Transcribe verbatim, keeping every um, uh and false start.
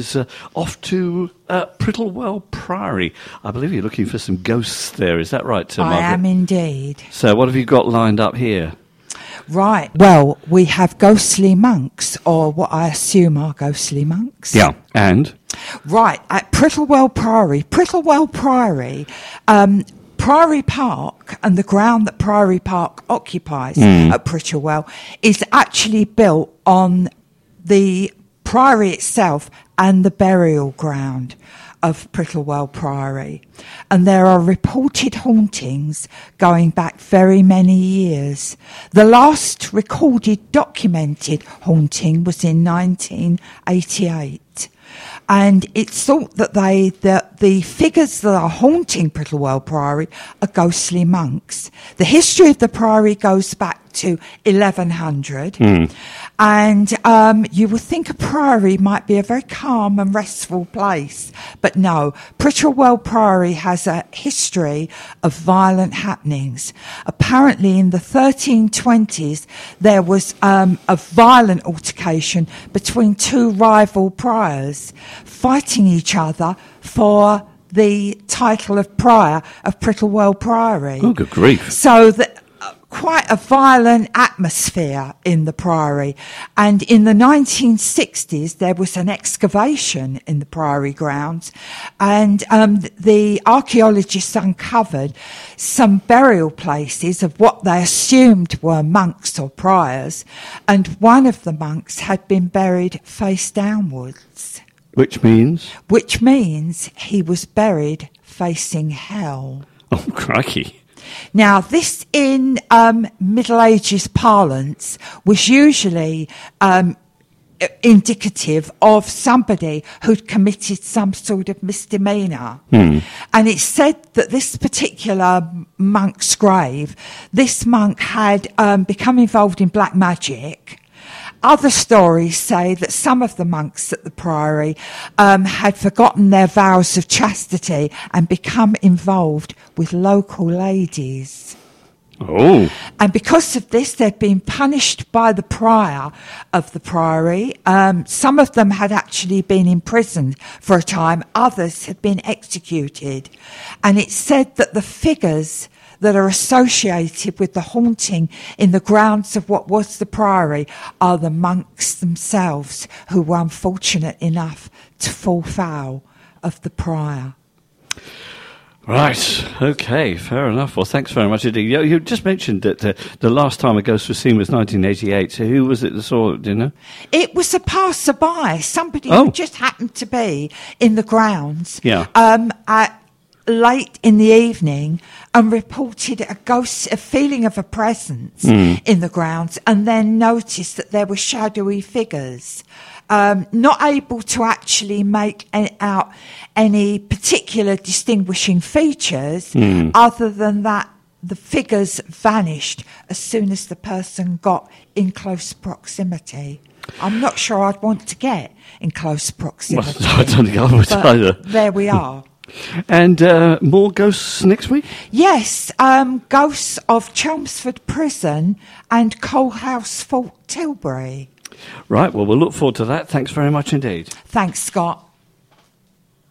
is uh, off to uh, Prittlewell Priory. I believe you're looking for some ghosts there. Is that right, uh, Margaret? I am indeed. So what have you got lined up here? Right. Well, we have ghostly monks, or what I assume are ghostly monks. Yeah, and? Right, at Prittlewell Priory. Prittlewell Priory, um, Priory Park and the ground that Priory Park occupies mm. at Prittlewell is actually built on the Priory itself and the burial ground of Prittlewell Priory. And there are reported hauntings going back very many years. The last recorded documented haunting was in nineteen eighty-eight. And it's thought that they that the figures that are haunting Prittlewell Priory are ghostly monks. The history of the priory goes back to eleven hundred, mm. and um, you would think a priory might be a very calm and restful place, but no. Prittlewell Priory has a history of violent happenings. Apparently, in the thirteen twenties, there was um, a violent altercation between two rival priors fighting each other for the title of prior of Prittlewell Priory. Oh, good grief. So that uh, quite a violent atmosphere in the priory. And in the nineteen sixties, there was an excavation in the priory grounds, and um, the archaeologists uncovered some burial places of what they assumed were monks or priors, and one of the monks had been buried face downwards. Which means? Which means he was buried facing hell. Oh, crikey. Now, this in um, Middle Ages parlance was usually um, indicative of somebody who'd committed some sort of misdemeanour. Hmm. And it's said that this particular monk's grave, this monk had um, become involved in black magic. Other stories say that some of the monks at the priory um, had forgotten their vows of chastity and become involved with local ladies. Oh. And because of this, they'd been punished by the prior of the priory. Um, some of them had actually been imprisoned for a time. Others had been executed. And it's said that the figures that are associated with the haunting in the grounds of what was the priory are the monks themselves, who were unfortunate enough to fall foul of the prior. Right, okay, fair enough. Well, thanks very much indeed. You, you just mentioned that uh, the last time a ghost was seen was nineteen eighty-eight. So who was it that saw it, do you know? It was a passerby, somebody oh. who just happened to be in the grounds yeah. um, at late in the evening and reported a ghost, a feeling of a presence mm. in the grounds, and then noticed that there were shadowy figures. Um, not able to actually make any, out any particular distinguishing features, mm. other than that the figures vanished as soon as the person got in close proximity. I'm not sure I'd want to get in close proximity. Well, I don't think I would either. There we are. And uh, more ghosts next week? Yes, um, ghosts of Chelmsford Prison and Coalhouse Fort Tilbury. Right, well, we'll look forward to that. Thanks very much indeed. Thanks, Scott.